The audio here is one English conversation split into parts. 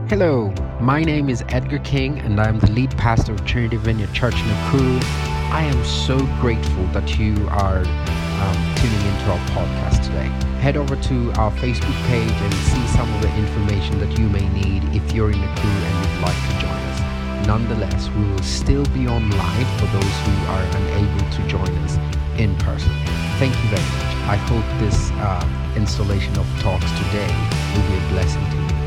Hello, my name is Edgar King and I'm the lead pastor of Trinity Vineyard Church Nakuru. I am so grateful that you are tuning into our podcast today. Head over to our Facebook page and see some of the information that you may need if you're in Nakuru and you'd like to join us. Nonetheless, we will still be on live for those who are unable to join us in person. Thank you very much. I hope this installation of talks today will be a blessing to you.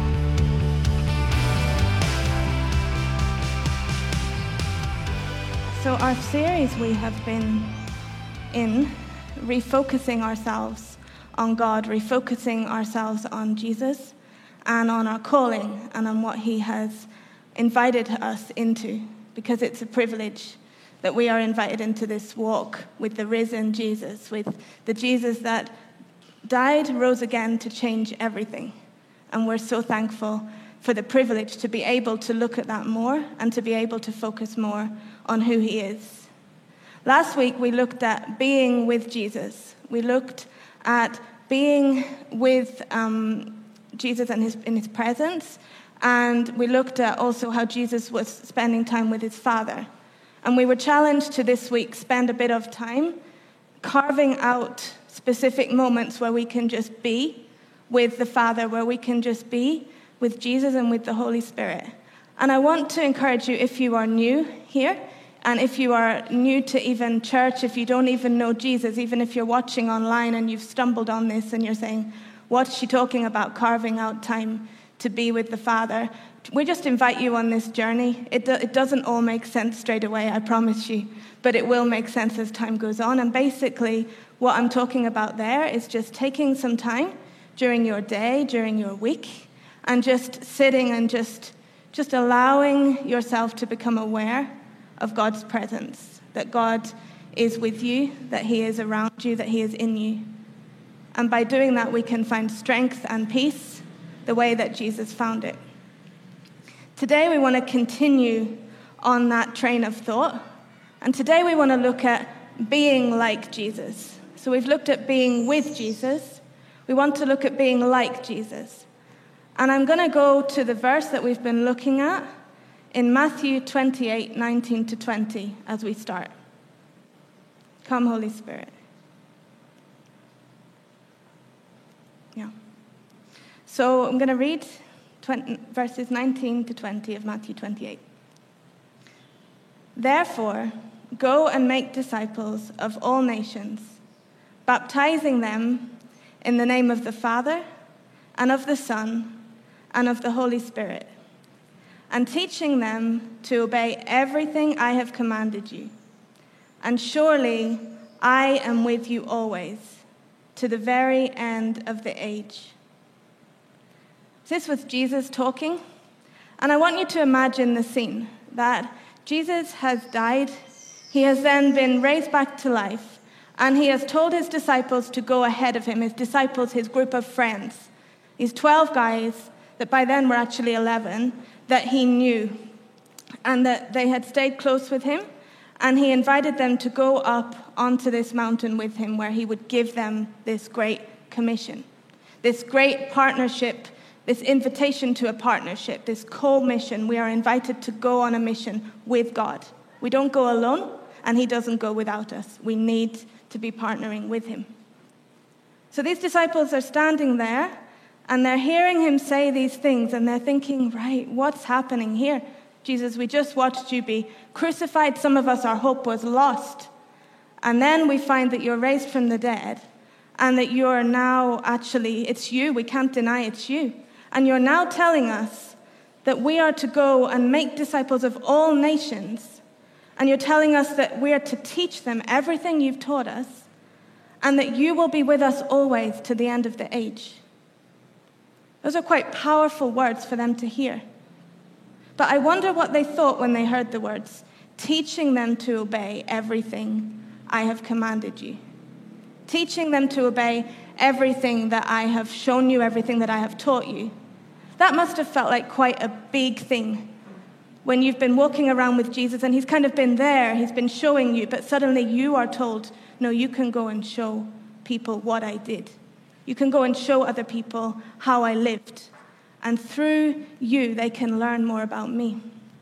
So our series we have been in, refocusing ourselves on God, refocusing ourselves on Jesus and on our calling and on what he has invited us into, because it's a privilege that we are invited into this walk with the risen Jesus, with the Jesus that died, rose again to change everything. And we're so thankful for the privilege to be able to look at that more and to be able to focus more on who he is. Last week, we looked at being with Jesus. We looked at being with Jesus and in his presence. And we looked at also how Jesus was spending time with his Father. And we were challenged to this week spend a bit of time carving out specific moments where we can just be with the Father, where we can just be with Jesus and with the Holy Spirit. And I want to encourage you, if you are new here, and if you are new to even church, if you don't even know Jesus, even if you're watching online and you've stumbled on this and you're saying, what's she talking about, carving out time to be with the Father? We just invite you on this journey. It doesn't all make sense straight away, I promise you, but it will make sense as time goes on. And basically, what I'm talking about there is just taking some time during your day, during your week, and just sitting and just allowing yourself to become aware of God's presence, that God is with you, that he is around you, that he is in you. And by doing that, we can find strength and peace the way that Jesus found it. Today, we want to continue on that train of thought. And today, we want to look at being like Jesus. So we've looked at being with Jesus. We want to look at being like Jesus. And I'm going to go to the verse that we've been looking at in Matthew 28, 19 to 20 as we start. Come, Holy Spirit. Yeah. So I'm going to read verses 19 to 20 of Matthew 28. Therefore, go and make disciples of all nations, baptizing them in the name of the Father and of the Son and of the Holy Spirit, and teaching them to obey everything I have commanded you. And surely I am with you always, to the very end of the age. This was Jesus talking, and I want you to imagine the scene, that Jesus has died, he has then been raised back to life, and he has told his disciples to go ahead of him, his disciples, his group of friends, these 12 guys that by then were actually 11, that he knew, and that they had stayed close with him, and he invited them to go up onto this mountain with him where he would give them this great commission, this great partnership, this invitation to a partnership, this co-mission. We are invited to go on a mission with God. We don't go alone, and he doesn't go without us. We need to be partnering with him. So these disciples are standing there, and they're hearing him say these things, and they're thinking, right, what's happening here? Jesus, we just watched you be crucified. Some of us, our hope was lost. And then we find that you're raised from the dead, and that you're now actually, it's you. We can't deny it's you. And you're now telling us that we are to go and make disciples of all nations. And you're telling us that we are to teach them everything you've taught us, and that you will be with us always to the end of the age. Those are quite powerful words for them to hear. But I wonder what they thought when they heard the words, teaching them to obey everything I have commanded you. Teaching them to obey everything that I have shown you, everything that I have taught you. That must have felt like quite a big thing when you've been walking around with Jesus and he's kind of been there, he's been showing you, but suddenly you are told, no, you can go and show people what I did. You can go and show other people how I lived. and through you, they can learn more about me.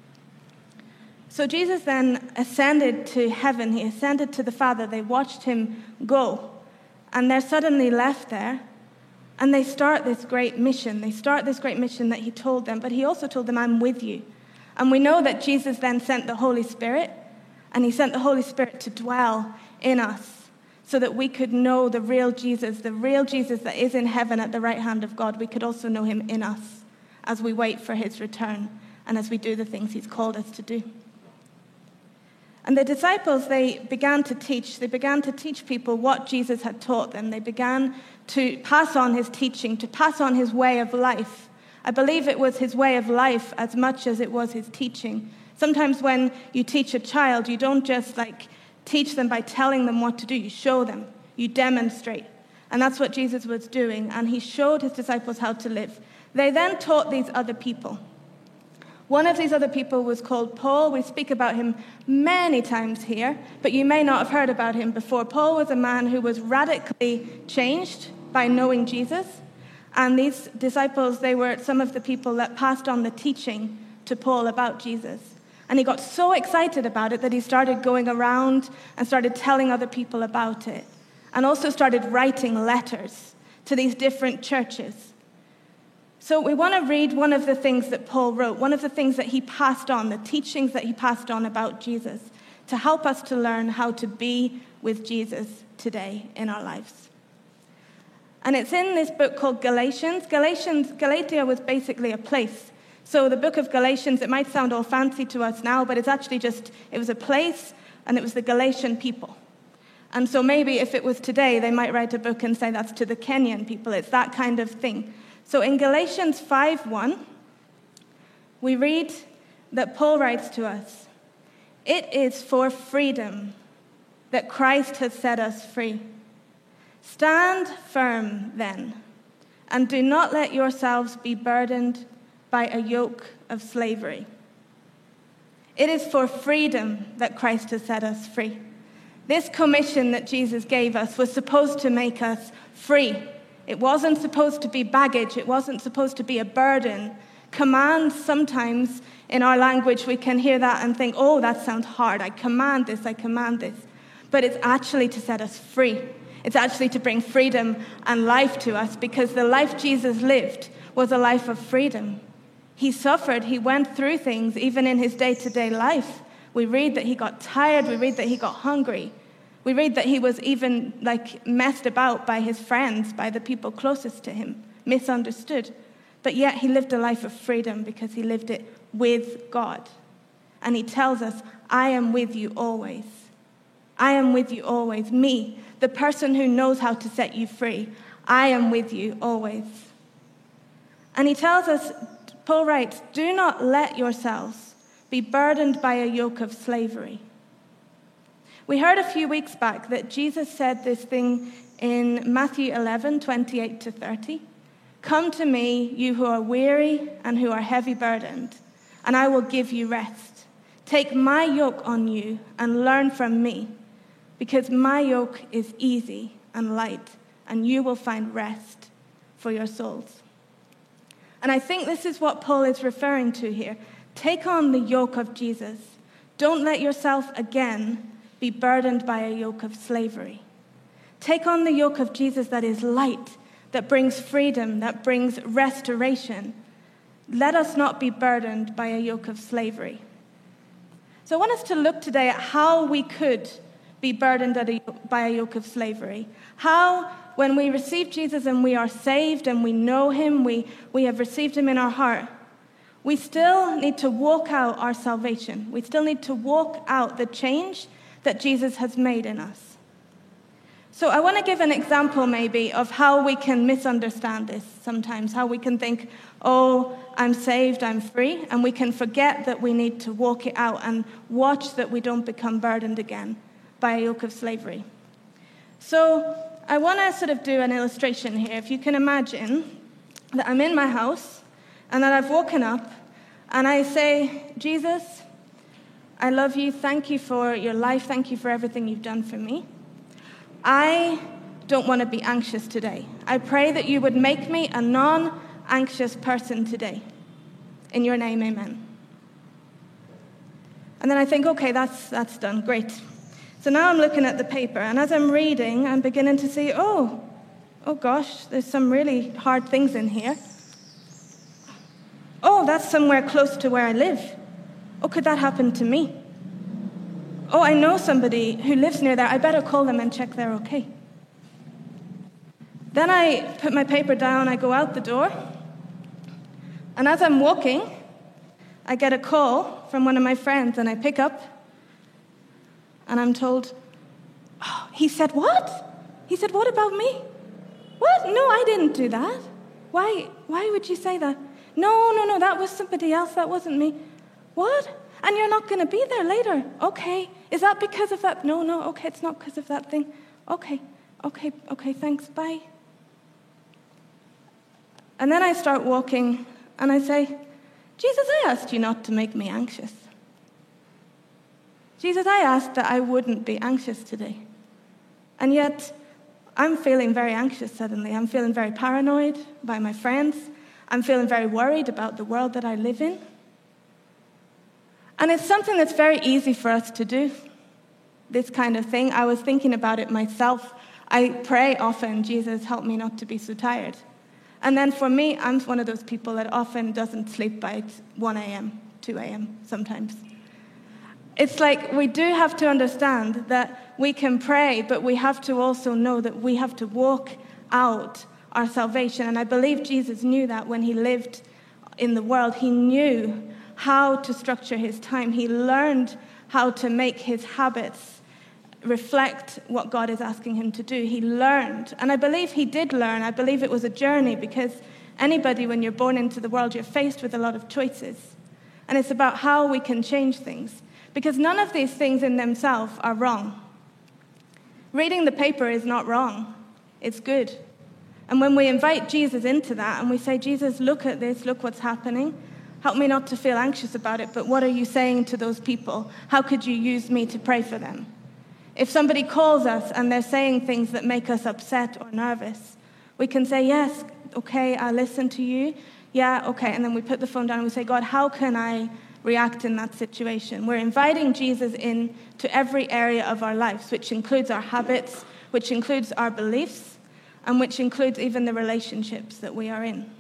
So Jesus then ascended to heaven. He ascended to the Father. They watched him go. And they're suddenly left there. And they start this great mission. They start this great mission that he told them. But he also told them, I'm with you. And we know that Jesus then sent the Holy Spirit. And he sent the Holy Spirit to dwell in us so that we could know the real Jesus that is in heaven at the right hand of God. We could also know him in us as we wait for his return and as we do the things he's called us to do. And the disciples, they began to teach. They began to teach people what Jesus had taught them. They began to pass on his teaching, to pass on his way of life. I believe it was his way of life as much as it was his teaching. Sometimes when you teach a child, you don't just teach them by telling them what to do. You show them. You demonstrate. And that's what Jesus was doing. And he showed his disciples how to live. They then taught these other people. One of these other people was called Paul. We speak about him many times here, but you may not have heard about him before. Paul was a man who was radically changed by knowing Jesus. And these disciples, they were some of the people that passed on the teaching to Paul about Jesus. And he got so excited about it that he started going around and started telling other people about it. And also started writing letters to these different churches. So we want to read one of the things that Paul wrote, one of the things that he passed on, the teachings that he passed on about Jesus, to help us to learn how to be with Jesus today in our lives. And it's in this book called Galatians. Galatia was basically a place. So the book of Galatians, it might sound all fancy to us now, but it's actually it was a place, and it was the Galatian people. And so maybe if it was today, they might write a book and say that's to the Kenyan people. It's that kind of thing. So in Galatians 5:1, we read that Paul writes to us, "It is for freedom that Christ has set us free. Stand firm then, and do not let yourselves be burdened by a yoke of slavery." It is for freedom that Christ has set us free. This commission that Jesus gave us was supposed to make us free. It wasn't supposed to be baggage. It wasn't supposed to be a burden. Commands, sometimes in our language, we can hear that and think, oh, that sounds hard. I command this. But it's actually to set us free. It's actually to bring freedom and life to us, because the life Jesus lived was a life of freedom. He suffered. He went through things even in his day-to-day life. We read that he got tired. We read that he got hungry. We read that he was even messed about by his friends, by the people closest to him, misunderstood. But yet he lived a life of freedom because he lived it with God. And he tells us, I am with you always. I am with you always. Me, the person who knows how to set you free, I am with you always. And he tells us, Paul writes, do not let yourselves be burdened by a yoke of slavery. We heard a few weeks back that Jesus said this thing in Matthew 11:28-30. Come to me, you who are weary and who are heavy burdened, and I will give you rest. Take my yoke on you and learn from me, because my yoke is easy and light, and you will find rest for your souls. And I think this is what Paul is referring to here. Take on the yoke of Jesus. Don't let yourself again be burdened by a yoke of slavery. Take on the yoke of Jesus that is light, that brings freedom, that brings restoration. Let us not be burdened by a yoke of slavery. So I want us to look today at how we could be burdened by a yoke of slavery. How, when we receive Jesus and we are saved and we know him, we have received him in our heart, we still need to walk out our salvation. We still need to walk out the change that Jesus has made in us. So I want to give an example maybe of how we can misunderstand this sometimes, how we can think, oh, I'm saved, I'm free, and we can forget that we need to walk it out and watch that we don't become burdened again by a yoke of slavery. So I want to sort of do an illustration here. If you can imagine that I'm in my house and that I've woken up and I say, Jesus, I love you. Thank you for your life. Thank you for everything you've done for me. I don't want to be anxious today. I pray that you would make me a non anxious person today. In your name, amen. And then I think, okay, that's done, great. So now I'm looking at the paper, and as I'm reading, I'm beginning to see, oh gosh, there's some really hard things in here. Oh, that's somewhere close to where I live. Oh, could that happen to me? Oh, I know somebody who lives near there. I better call them and check they're okay. Then I put my paper down, I go out the door, and as I'm walking, I get a call from one of my friends, and I pick up, and I'm told, oh, he said, what? He said, what about me? What? No, I didn't do that. Why would you say that? No, that was somebody else, that wasn't me. What? And you're not going to be there later? Okay. Is that because of that? No, okay, it's not because of that thing. Okay, thanks, bye. And then I start walking, and I say, Jesus, I asked you not to make me anxious. Jesus, I asked that I wouldn't be anxious today. And yet, I'm feeling very anxious suddenly. I'm feeling very paranoid by my friends. I'm feeling very worried about the world that I live in. And it's something that's very easy for us to do, this kind of thing. I was thinking about it myself. I pray often, Jesus, help me not to be so tired. And then for me, I'm one of those people that often doesn't sleep by 1 a.m., 2 a.m. sometimes. It's like we do have to understand that we can pray, but we have to also know that we have to walk out our salvation. And I believe Jesus knew that when he lived in the world. He knew how to structure his time. He learned how to make his habits reflect what God is asking him to do. He learned, and I believe he did learn. I believe it was a journey, because anybody, when you're born into the world, you're faced with a lot of choices. And it's about how we can change things, because none of these things in themselves are wrong. Reading the paper is not wrong. It's good. And when we invite Jesus into that and we say, Jesus, look at this, look what's happening. Help me not to feel anxious about it, but what are you saying to those people? How could you use me to pray for them? If somebody calls us and they're saying things that make us upset or nervous, we can say, yes, okay, I'll listen to you. Yeah, okay. And then we put the phone down and we say, God, how can I react in that situation? We're inviting Jesus in to every area of our lives, which includes our habits, which includes our beliefs, and which includes even the relationships that we are in.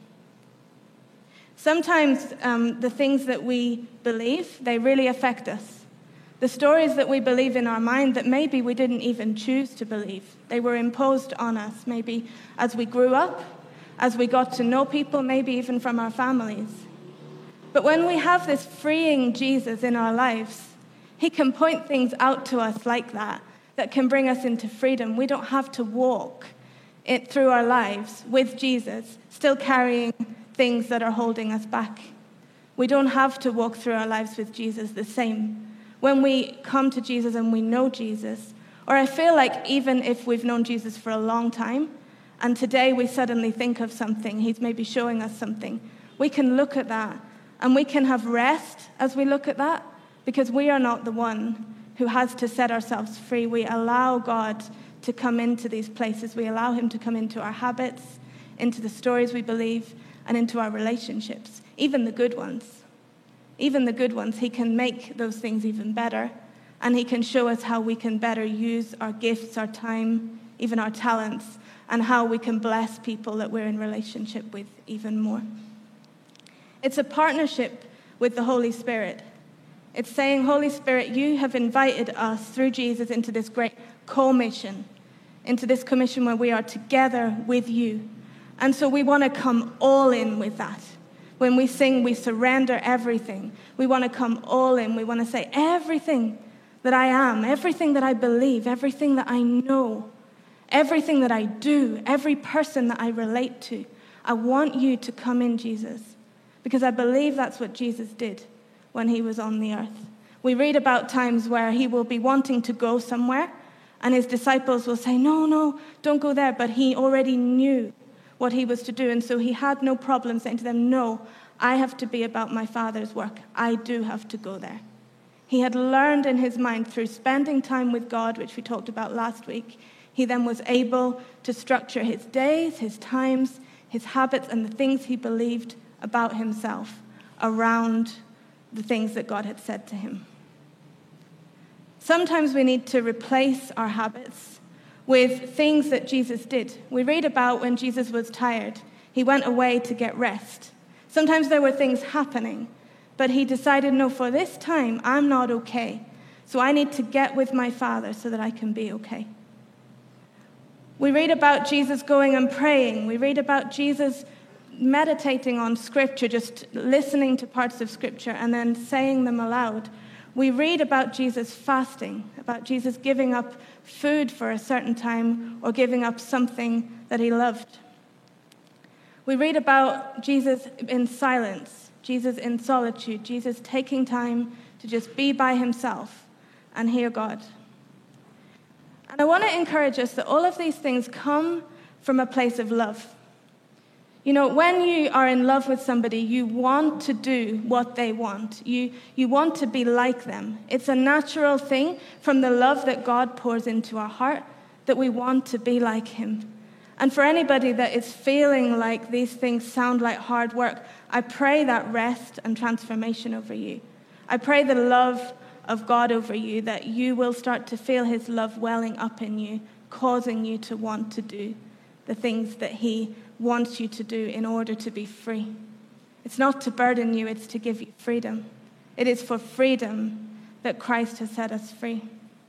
Sometimes the things that we believe, they really affect us. The stories that we believe in our mind that maybe we didn't even choose to believe. They were imposed on us, maybe as we grew up, as we got to know people, maybe even from our families. But when we have this freeing Jesus in our lives, he can point things out to us like that can bring us into freedom. We don't have to walk it through our lives with Jesus, still carrying things that are holding us back. We don't have to walk through our lives with Jesus the same. When we come to Jesus and we know Jesus, or I feel like even if we've known Jesus for a long time, and today we suddenly think of something, he's maybe showing us something, we can look at that, and we can have rest as we look at that, because we are not the one who has to set ourselves free. We allow God to come into these places. We allow him to come into our habits, into the stories we believe, and into our relationships, even the good ones. Even the good ones, he can make those things even better, and he can show us how we can better use our gifts, our time, even our talents, and how we can bless people that we're in relationship with even more. It's a partnership with the Holy Spirit. It's saying, Holy Spirit, you have invited us through Jesus into this great commission, into this commission where we are together with you. And so we want to come all in with that. When we sing, we surrender everything. We want to come all in. We want to say everything that I am, everything that I believe, everything that I know, everything that I do, every person that I relate to. I want you to come in, Jesus, because I believe that's what Jesus did when he was on the earth. We read about times where he will be wanting to go somewhere, and his disciples will say, no, don't go there. But he already knew what he was to do, and so he had no problem saying to them, no, I have to be about my Father's work. I do have to go there. He had learned in his mind through spending time with God, which we talked about last week. He then was able to structure his days, his times, his habits and the things he believed about himself around the things that God had said to him. Sometimes we need to replace our habits with things that Jesus did. We read about when Jesus was tired, he went away to get rest. Sometimes there were things happening, but he decided, no, for this time, I'm not okay. So I need to get with my Father so that I can be okay. We read about Jesus going and praying. We read about Jesus meditating on Scripture, just listening to parts of Scripture and then saying them aloud. We read about Jesus fasting, about Jesus giving up food for a certain time or giving up something that he loved. We read about Jesus in silence, Jesus in solitude, Jesus taking time to just be by himself and hear God. And I want to encourage us that all of these things come from a place of love. You know, when you are in love with somebody, you want to do what they want. You want to be like them. It's a natural thing from the love that God pours into our heart that we want to be like him. And for anybody that is feeling like these things sound like hard work, I pray that rest and transformation over you. I pray the love of God over you, that you will start to feel his love welling up in you, causing you to want to do the things that he wants you to do in order to be free. It's not to burden you, it's to give you freedom. It is for freedom that Christ has set us free.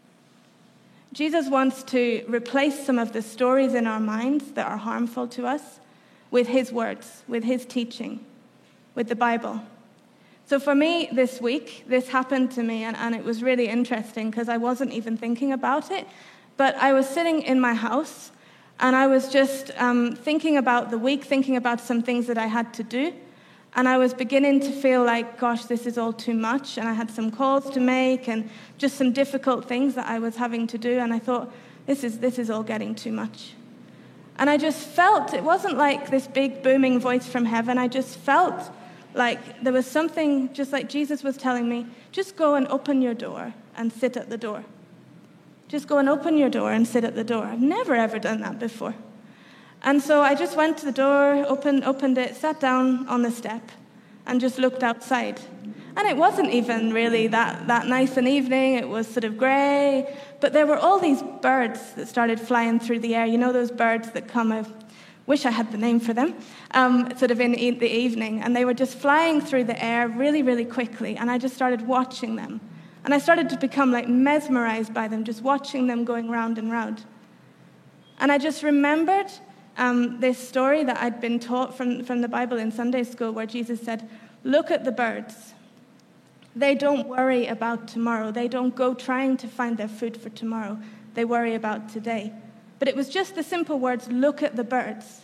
Jesus wants to replace some of the stories in our minds that are harmful to us with his words, with his teaching, with the Bible. So for me this week, this happened to me, and it was really interesting because I wasn't even thinking about it, but I was sitting in my house and I was just thinking about the week, thinking about some things that I had to do. And I was beginning to feel like, gosh, this is all too much. And I had some calls to make and just some difficult things that I was having to do. And I thought, this is all getting too much. And I just felt, it wasn't like this big booming voice from heaven. I just felt like there was something, just like Jesus was telling me, just go and open your door and sit at the door. Just go and open your door and sit at the door. I've never, ever done that before. And so I just went to the door, opened it, sat down on the step, and just looked outside. And it wasn't even really that nice an evening. It was sort of grey. But there were all these birds that started flying through the air. You know those birds that come, I wish I had the name for them, sort of in the evening. And they were just flying through the air really, really quickly. And I just started watching them. And I started to become like mesmerized by them, just watching them going round and round. And I just remembered this story that I'd been taught from the Bible in Sunday school, where Jesus said, look at the birds. They don't worry about tomorrow. They don't go trying to find their food for tomorrow. They worry about today. But it was just the simple words, look at the birds.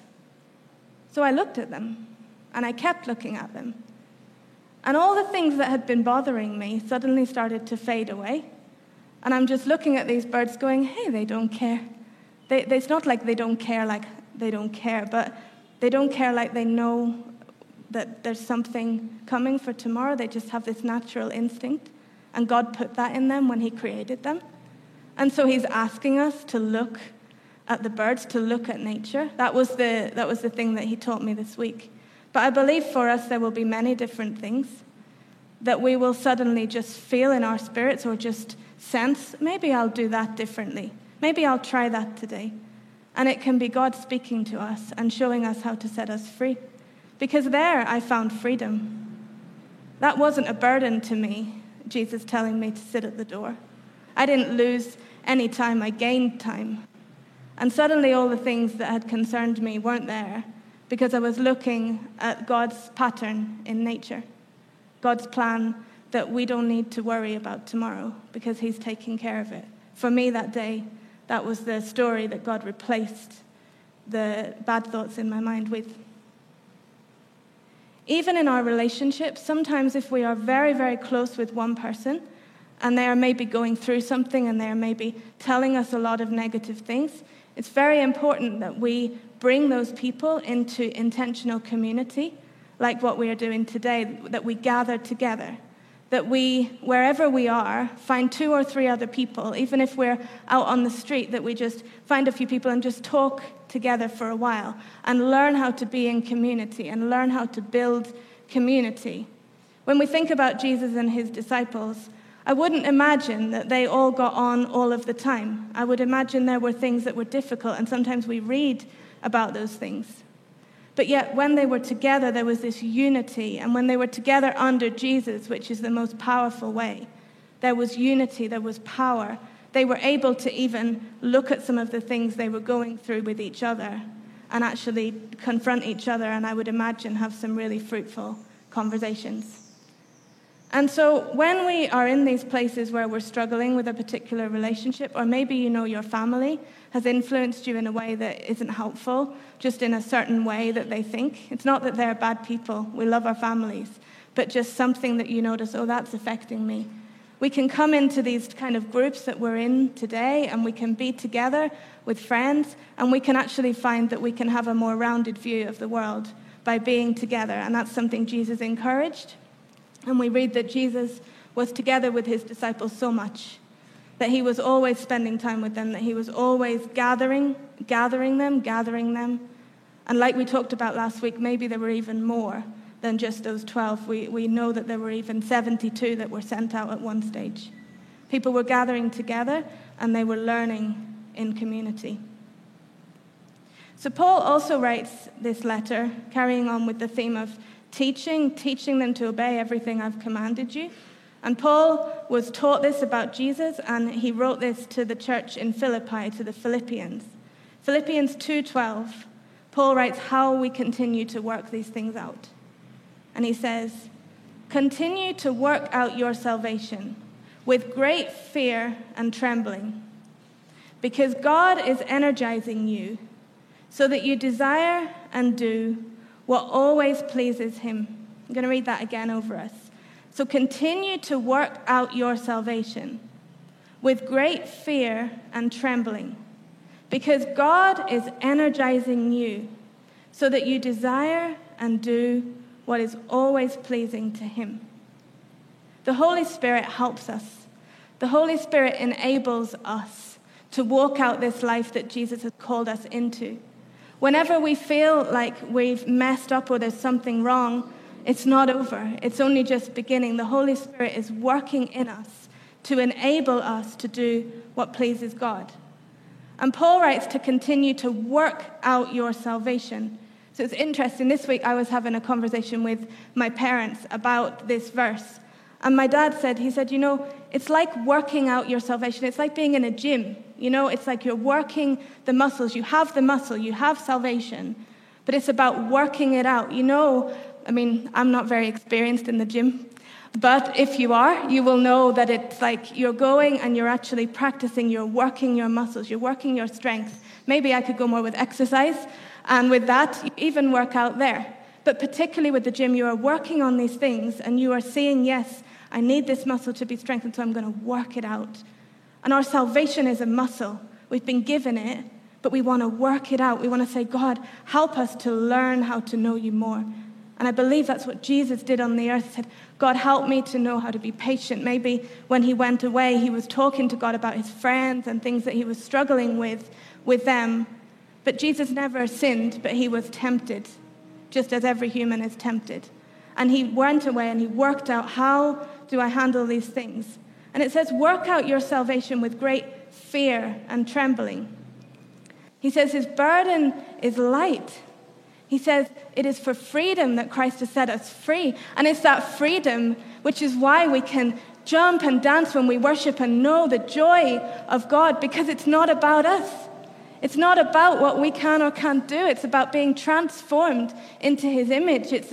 So I looked at them, and I kept looking at them. And all the things that had been bothering me suddenly started to fade away. And I'm just looking at these birds going, hey, they don't care. It's not like they don't care but they don't care like they know that there's something coming for tomorrow. They just have this natural instinct. And God put that in them when he created them. And so he's asking us to look at the birds, to look at nature. That was the thing that he taught me this week. But I believe for us there will be many different things that we will suddenly just feel in our spirits or just sense, maybe I'll do that differently. Maybe I'll try that today. And it can be God speaking to us and showing us how to set us free. Because there I found freedom. That wasn't a burden to me, Jesus telling me to sit at the door. I didn't lose any time, I gained time. And suddenly all the things that had concerned me weren't there because I was looking at God's pattern in nature, God's plan that we don't need to worry about tomorrow because he's taking care of it. For me that day, that was the story that God replaced the bad thoughts in my mind with. Even in our relationships, sometimes if we are very, very close with one person and they are maybe going through something and they are maybe telling us a lot of negative things, it's very important that we bring those people into intentional community, like what we are doing today, that we gather together, that we, wherever we are, find 2 or 3 other people, even if we're out on the street, that we just find a few people and just talk together for a while and learn how to be in community and learn how to build community. When we think about Jesus and his disciples, I wouldn't imagine that they all got on all of the time. I would imagine there were things that were difficult, and sometimes we read about those things. But yet, when they were together, there was this unity. And when they were together under Jesus, which is the most powerful way, there was unity, there was power. They were able to even look at some of the things they were going through with each other and actually confront each other, and I would imagine have some really fruitful conversations. And so when we are in these places where we're struggling with a particular relationship, or maybe you know your family has influenced you in a way that isn't helpful, just in a certain way that they think. It's not that they're bad people. We love our families. But just something that you notice, oh, that's affecting me. We can come into these kind of groups that we're in today, and we can be together with friends, and we can actually find that we can have a more rounded view of the world by being together. And that's something Jesus encouraged. And we read that Jesus was together with his disciples so much that he was always spending time with them, that he was always gathering them. And like we talked about last week, maybe there were even more than just those 12. We know that there were even 72 that were sent out at one stage. People were gathering together, and they were learning in community. So Paul also writes this letter, carrying on with the theme of teaching them to obey everything I've commanded you. And Paul was taught this about Jesus, and he wrote this to the church in Philippi, to the Philippians. Philippians 2:12, Paul writes how we continue to work these things out. And he says, continue to work out your salvation with great fear and trembling, because God is energizing you so that you desire and do what always pleases him. I'm going to read that again over us. So continue to work out your salvation with great fear and trembling, because God is energizing you so that you desire and do what is always pleasing to him. The Holy Spirit helps us. The Holy Spirit enables us to walk out this life that Jesus has called us into. Whenever we feel like we've messed up or there's something wrong, it's not over. It's only just beginning. The Holy Spirit is working in us to enable us to do what pleases God. And Paul writes to continue to work out your salvation. So it's interesting. This week I was having a conversation with my parents about this verse. And my dad said, it's like working out your salvation. It's like being in a gym. It's like you're working the muscles. You have the muscle. You have salvation. But it's about working it out. I'm not very experienced in the gym. But if you are, you will know that it's like you're going and you're actually practicing. You're working your muscles. You're working your strength. Maybe I could go more with exercise. And with that, you even work out there. But particularly with the gym, you are working on these things. And you are seeing, yes, I need this muscle to be strengthened, so I'm going to work it out. And our salvation is a muscle. We've been given it, but we want to work it out. We want to say, God, help us to learn how to know you more. And I believe that's what Jesus did on the earth. He said, God, help me to know how to be patient. Maybe when he went away, he was talking to God about his friends and things that he was struggling with them. But Jesus never sinned, but he was tempted, just as every human is tempted. And he went away and he worked out, how do I handle these things? And it says, work out your salvation with great fear and trembling. He says his burden is light. He says it is for freedom that Christ has set us free. And it's that freedom which is why we can jump and dance when we worship and know the joy of God, because it's not about us. It's not about what we can or can't do. It's about being transformed into his image. It's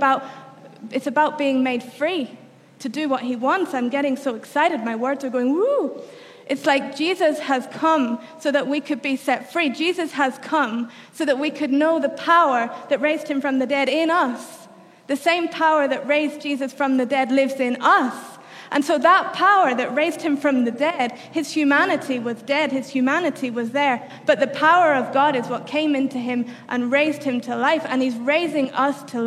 about being made free to do what he wants. I'm getting so excited. My words are going, woo. It's like Jesus has come so that we could be set free. Jesus has come so that we could know the power that raised him from the dead in us. The same power that raised Jesus from the dead lives in us. And so that power that raised him from the dead, his humanity was dead, his humanity was there. But the power of God is what came into him and raised him to life. And he's raising us to life.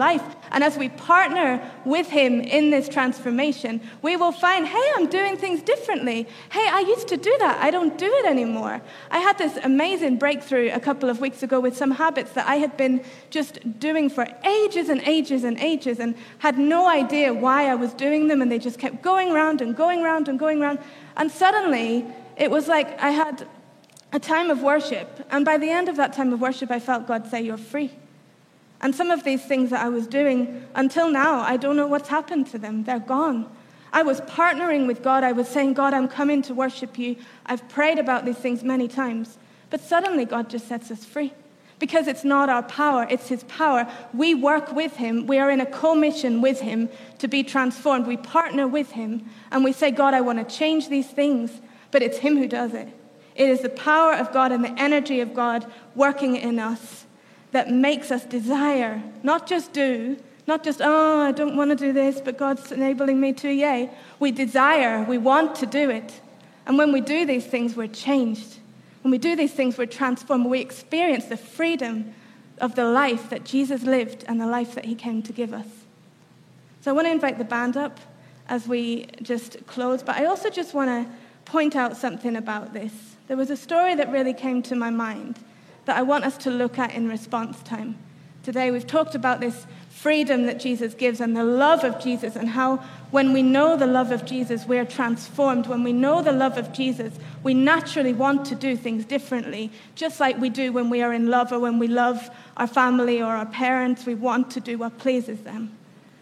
And as we partner with him in this transformation, we will find, hey, I'm doing things differently. Hey, I used to do that. I don't do it anymore. I had this amazing breakthrough a couple of weeks ago with some habits that I had been just doing for ages and ages and ages and had no idea why I was doing them, and they just kept going round and going round and going round. And suddenly, it was like I had a time of worship, and by the end of that time of worship, I felt God say, you're free. And some of these things that I was doing, until now, I don't know what's happened to them. They're gone. I was partnering with God. I was saying, God, I'm coming to worship you. I've prayed about these things many times. But suddenly, God just sets us free. Because it's not our power, it's his power. We work with him. We are in a commission with him to be transformed. We partner with him, and we say, God, I want to change these things. But it's him who does it. It is the power of God and the energy of God working in us that makes us desire, not just do, not just, oh, I don't want to do this, but God's enabling me to, yay. We desire, we want to do it. And when we do these things, we're changed. When we do these things, we're transformed. We experience the freedom of the life that Jesus lived and the life that he came to give us. So I want to invite the band up as we just close, but I also just want to point out something about this. There was a story that really came to my mind that I want us to look at in response time. Today we've talked about this freedom that Jesus gives and the love of Jesus, and how when we know the love of Jesus, we're transformed. When we know the love of Jesus, we naturally want to do things differently, just like we do when we are in love or when we love our family or our parents. We want to do what pleases them.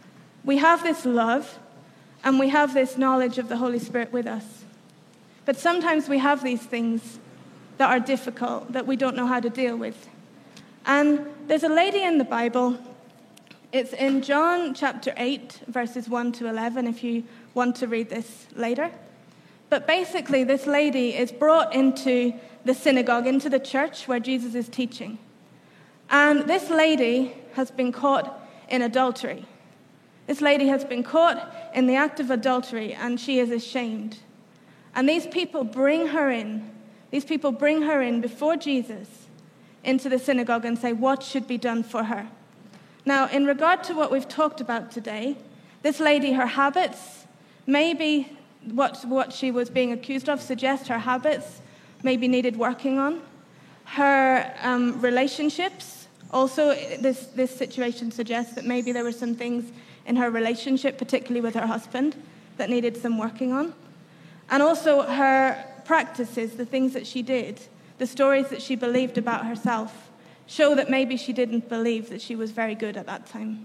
We have this love and we have this knowledge of the Holy Spirit with us. But sometimes we have these things that are difficult, that we don't know how to deal with. And there's a lady in the Bible. It's in John chapter 8, verses 1 to 11, if you want to read this later. But basically, this lady is brought into the synagogue, into the church where Jesus is teaching. And this lady has been caught in adultery. This lady has been caught in the act of adultery, and she is ashamed. And these people bring her in. These people bring her in before Jesus into the synagogue and say, what should be done for her? Now, in regard to what we've talked about today, this lady, her habits, maybe what she was being accused of suggests her habits maybe needed working on. Her relationships, also this situation suggests that maybe there were some things in her relationship, particularly with her husband, that needed some working on. And also her practices, the things that she did, the stories that she believed about herself, show that maybe she didn't believe that she was very good at that time.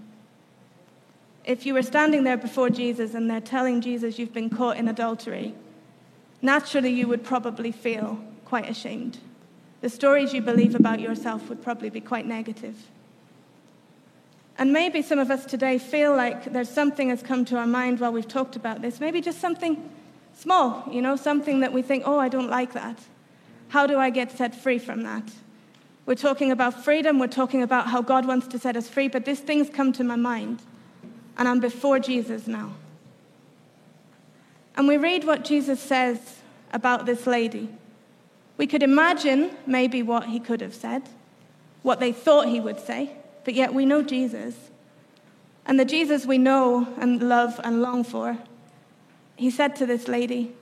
If you were standing there before Jesus and they're telling Jesus you've been caught in adultery, naturally you would probably feel quite ashamed. The stories you believe about yourself would probably be quite negative. And maybe some of us today feel like there's something that's come to our mind while we've talked about this, maybe just something small, something that we think, oh, I don't like that. How do I get set free from that? We're talking about freedom, we're talking about how God wants to set us free, but this thing's come to my mind, and I'm before Jesus now. And we read what Jesus says about this lady. We could imagine maybe what he could have said, what they thought he would say, but yet we know Jesus. And the Jesus we know and love and long for, he said to this lady,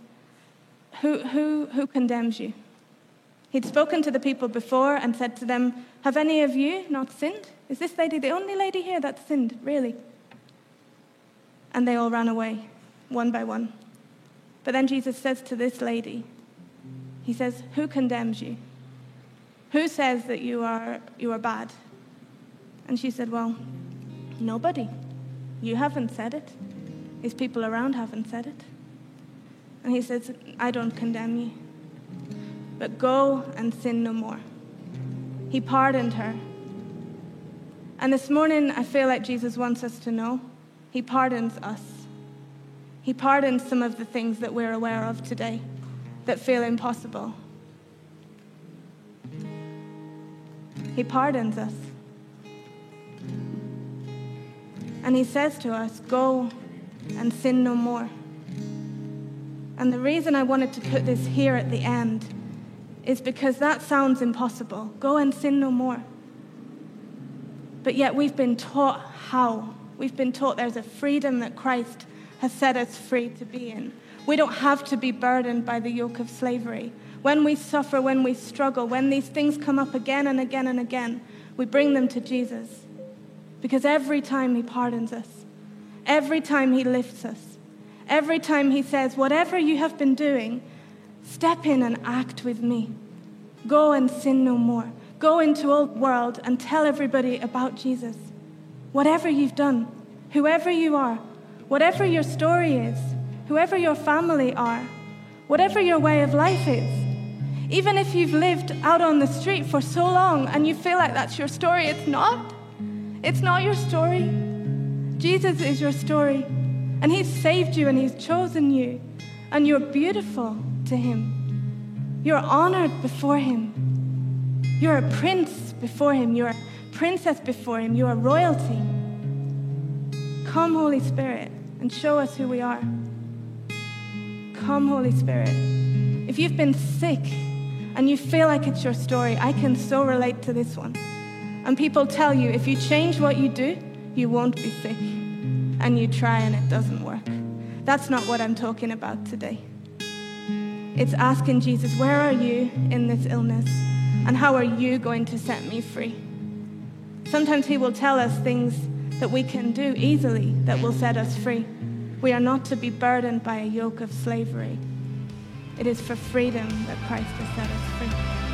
who condemns you? He'd spoken to the people before and said to them, have any of you not sinned? Is this lady the only lady here that sinned, really? And they all ran away, one by one. But then Jesus says to this lady, he says, who condemns you? Who says that you are bad? And she said, well, nobody. You haven't said it. His people around haven't said it. And he says, I don't condemn you, but go and sin no more. He pardoned her. And this morning, I feel like Jesus wants us to know he pardons us. He pardons some of the things that we're aware of today that feel impossible. He pardons us. And he says to us, go and sin no more. And the reason I wanted to put this here at the end is because that sounds impossible. Go and sin no more. But yet we've been taught how. we've been taught there's a freedom that Christ has set us free to be in. We don't have to be burdened by the yoke of slavery. When we suffer, when we struggle, when these things come up again and again and again, we bring them to Jesus. Because every time he pardons us, every time he lifts us, every time he says, whatever you have been doing, step in and act with me. Go and sin no more. Go into all the world and tell everybody about Jesus. Whatever you've done, whoever you are, whatever your story is, whoever your family are, whatever your way of life is, even if you've lived out on the street for so long and you feel like that's your story, it's not. It's not your story. Jesus is your story. And he's saved you and he's chosen you. And you're beautiful to him. You're honored before him. You're a prince before him. You're a princess before him. You're royalty. Come, Holy Spirit, and show us who we are. Come, Holy Spirit. If you've been sick and you feel like it's your story, I can so relate to this one. And people tell you, if you change what you do, you won't be sick. And you try and it doesn't work. That's not what I'm talking about today. It's asking Jesus, where are you in this illness? And how are you going to set me free? Sometimes he will tell us things that we can do easily that will set us free. We are not to be burdened by a yoke of slavery. It is for freedom that Christ has set us free.